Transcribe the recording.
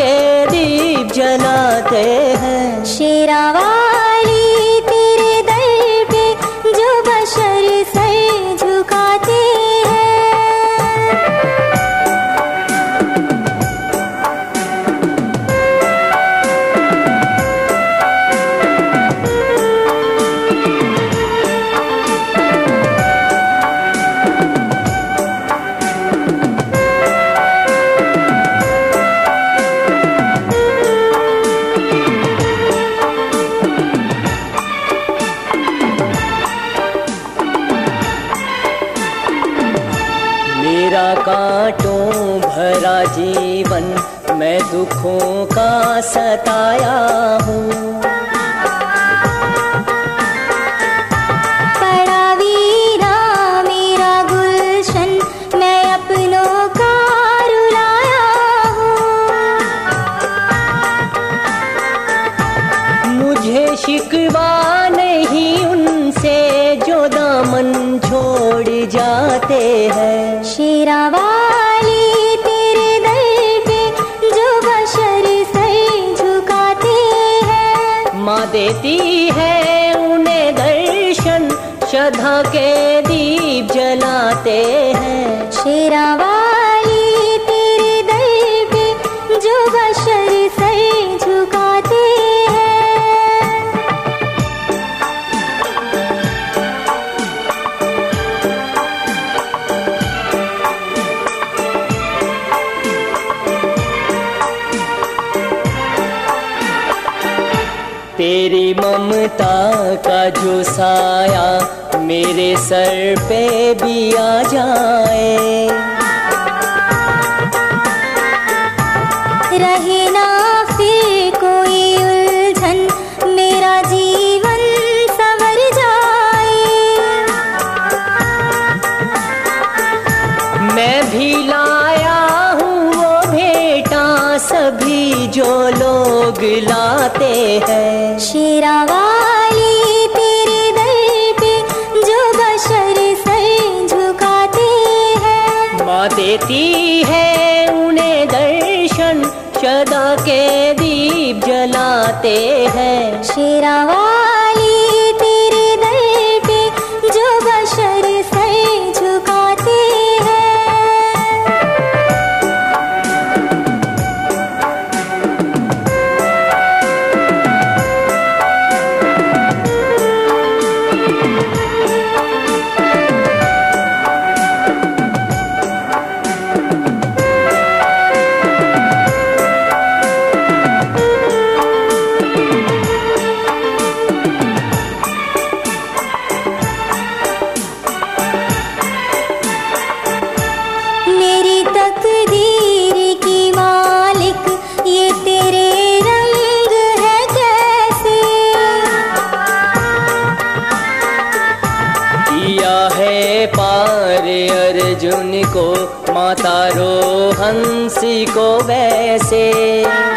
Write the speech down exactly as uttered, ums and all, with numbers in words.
दीप जलाते हैं। शेरावाली तेरे दर पे जो बशर सर झुकाते हैं। मेरा कांटों भरा जीवन मैं दुखों का सताया हूँ। पड़ा वीरा मेरा गुलशन मैं अपनों का रुलाया हूँ। मुझे शिकवा नहीं उनसे जो दामन छोड़ जाते हैं। शेरावाली तेरे दर पे जो बशर सर झुकाते हैं। माँ देती है उन्हें दर्शन श्रद्धा के दीप जलाते हैं। शेरावाली तेरे दर पे जो बशर सर झुकाते हैं। तेरी ममता का जो साया मेरे सर पे भी आ जाए। रहे ना फिर कोई उलझन मेरा जीवन संवर जाए। मैं भी लाया हूँ वो भेंटा सभी जो लोग लाते हैं। शेरावाली तेरे दर पे जो बशर सर झुकाते हैं। माँ देती है उन्हें दर्शन श्रद्धा के दीप जलाते हैं। शेरावाली तेरे दर पे जो बशर सर झुकाते हैं। मेरी तकदीर की मालिक ये तेरे रंग है कैसे। किया है पार अर्जुन को माता रो हंसी को वैसे।